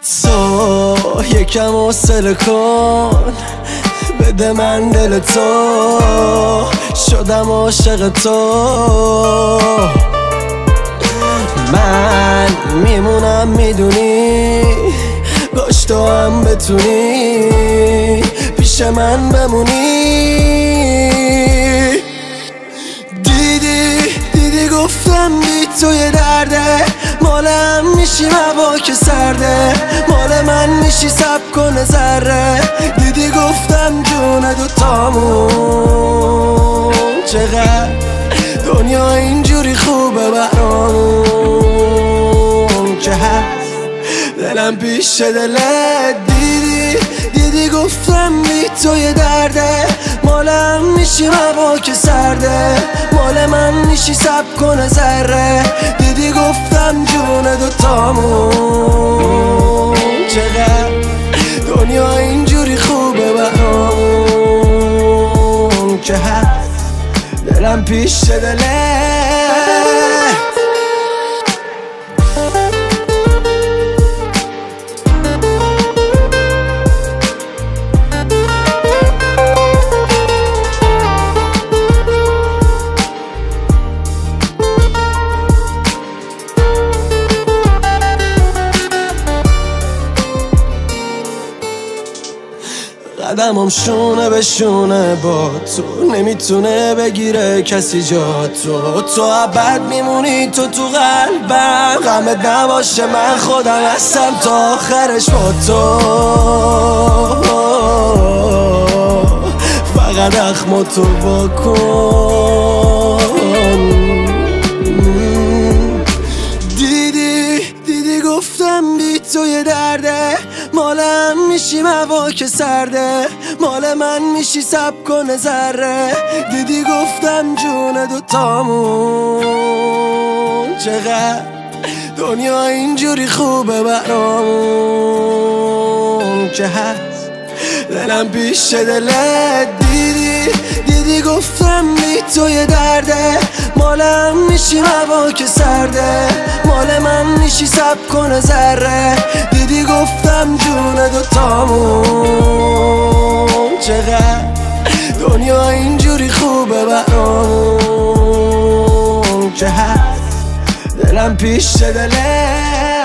تو یکم حوصله کن، بده من دل تو، شدم عاشق تو. من میمونم میدونی، باش تو هم بتونی پیش من بمونی. دیدی گفتم بی تو یه درده، مال هم میشیم هوا که سرده، مال من میشی سب کنه ذره. دیدی گفتم جون دوتامون چقدر دنیا اینجوری خوبه برامون که هست دلم پیش دلت. دیدی گفتم بی تو یه درده، مالم میشی هوا که سرده، مال من میشی سب کنه ذره. دیدی گفتم جون دوتامون چقدر دنیا اینجوری خوبه برامون که هست دلم پیش دلت. قدمم شونه به شونه با تو، نمیتونه بگیره کسی جا تو ابد میمونی تو قلبم، غمت نباشه من خودم هستم تا آخرش با تو. فقط اخمو تو واکن. دیدی گفتم بی تو یه درده، مالم میشیم هوا که سرده، مال من میشی سب کنه ذره. دیدی گفتم جون دوتامون چقدر دنیا اینجوری خوبه برامون که هست دلم پیش دلت. دیدی گفتم بی تو یه درده، مالم میشی هوا که سرده، مال من میشی سب کنه ذره. دیدی گفتم جون دوتامون چقدر دنیا اینجوری خوبه برامون که هست دلم پیش دلت.